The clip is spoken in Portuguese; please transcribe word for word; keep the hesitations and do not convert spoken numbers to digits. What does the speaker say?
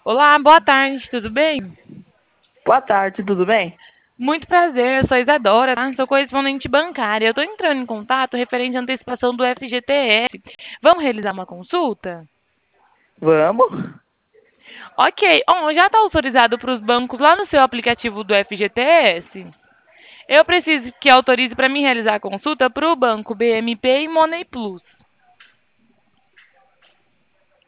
Olá, boa tarde, tudo bem? Boa tarde, tudo bem? Muito prazer, eu sou a Isadora, tá? Sou correspondente bancária. Eu estou entrando em contato referente à antecipação do F G T S. Vamos realizar uma consulta? Vamos? Ok, oh, já está autorizado para os bancos lá no seu aplicativo do F G T S? Eu preciso que autorize para mim realizar a consulta para o banco B M P e Money Plus.